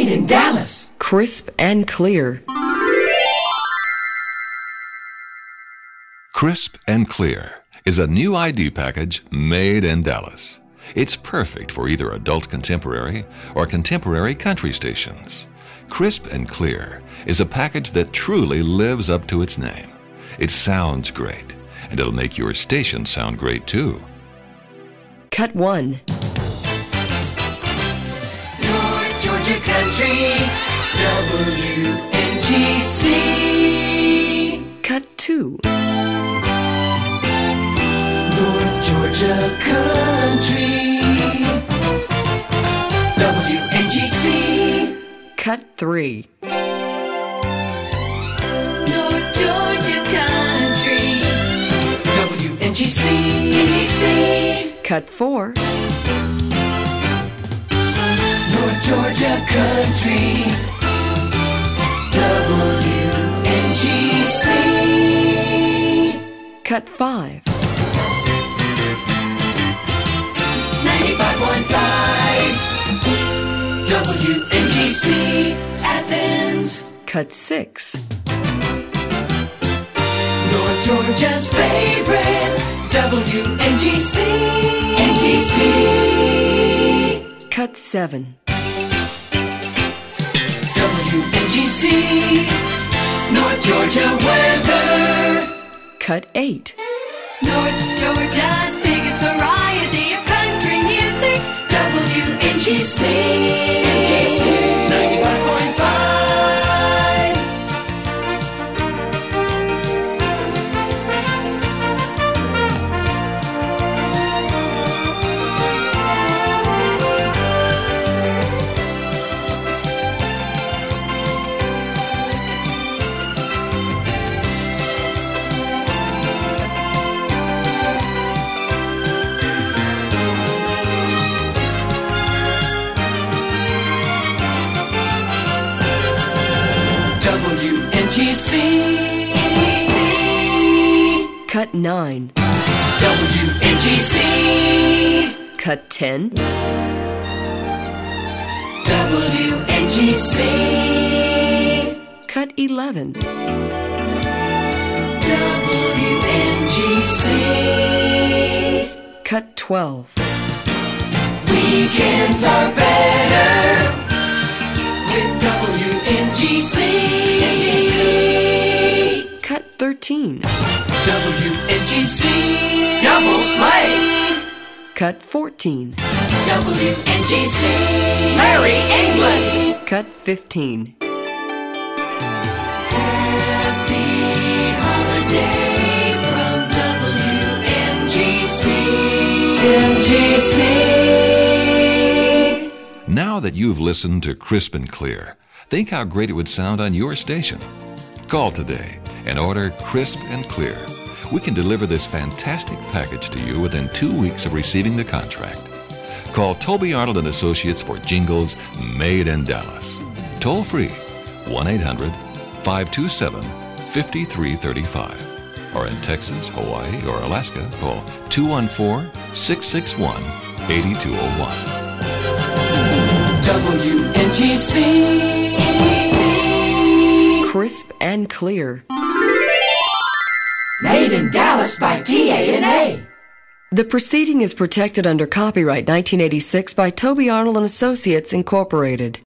Made in Dallas. Crisp and clear. Crisp and Clear is a new ID package made in Dallas. It's perfect for either adult contemporary or contemporary country stations. Crisp and Clear is a package that truly lives up to its name. It sounds great, and it'll make your station sound great too. Cut 1. North Georgia Country, WNGC. Cut 2. North Georgia Country, WNGC. Cut 3. North Georgia Country, WNGC. NGC. Cut 4. North Georgia Country, WNGC. Cut 5. 95.5 WNGC Athens. Cut 6. North Georgia's favorite WNGC. NGC. Cut 7. WNGC North Georgia weather. Cut 8. North Georgia's biggest variety of country music. WNGC. NGC 95.5. WNGC. Cut 9. WNGC. Cut 10. WNGC. Cut 11. WNGC. Cut 12. Weekends are better with WNGC. Cut 13. WNGC. Double play. Cut 14. WNGC. Larry England. Cut 15. Happy holiday from WNGC. NGC. Now that you've listened to Crisp and Clear, think how great it would sound on your station. Call today and order Crisp and Clear. We can deliver this fantastic package to you within 2 weeks of receiving the contract. Call Toby Arnold and Associates for jingles made in Dallas. Toll free, 1-800-527-5335. Or in Texas, Hawaii, or Alaska, call 214-661-8201. WNGC. Crisp and clear. Made in Dallas by TANA. The proceeding is protected under copyright 1986 by Toby Arnold and Associates, Incorporated.